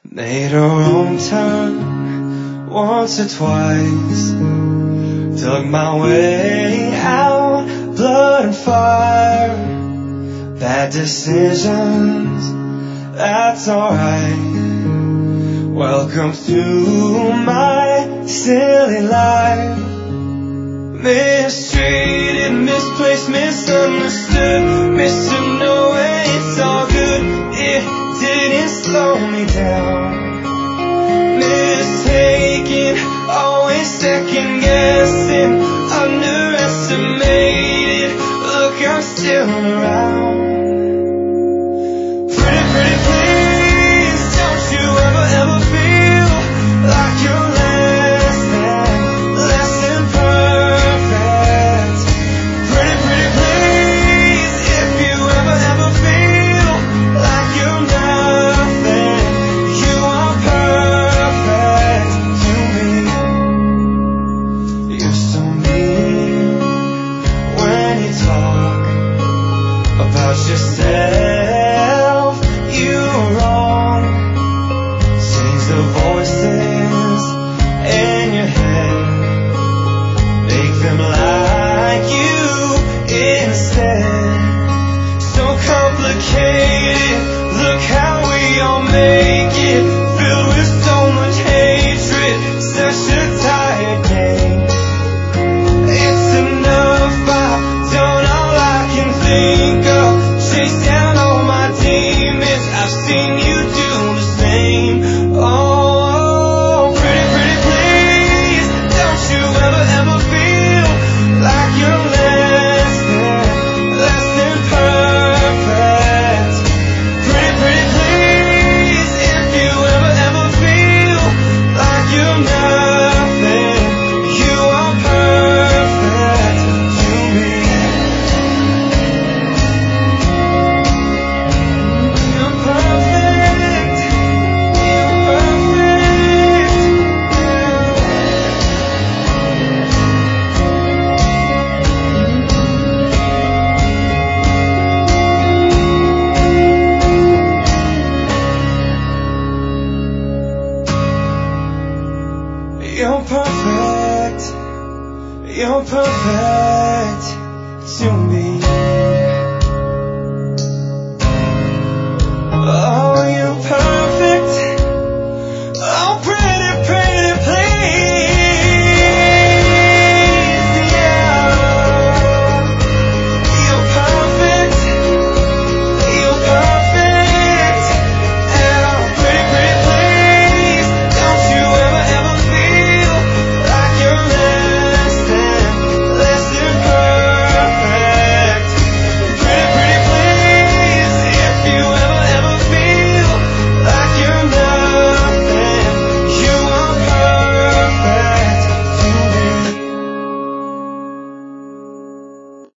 Made a wrong turn once or twice, dug my way out, blood and fire, bad decisions, that's alright. Welcome to my silly life. Mistreated, misplaced, misunderstood, missing no way, it's all good. It didn't slow me down. Mistaken, always second guessing, underestimated. Look, I'm still around. Pretty, pretty please, don't you ever feel like you're less than perfect. Pretty, pretty please, if you ever feel like you're nothing, you are perfect to me. You're so mean when you talk about yourself, you're wrong. Change the voices in your head, make them like you instead. So complicated, look how we all make it, filled with so much hatred, such a tired game. It's enough, I've done all I can think of, chase down all my demons, I've seen you do the same. Oh, pretty, pretty please, don't you ever feel like you're less than perfect. Pretty, pretty please, if you ever feel like you're nothing, you are perfect to me. You're perfect, you're perfect. You're perfect, you're perfect to me. Oh, you're perfect.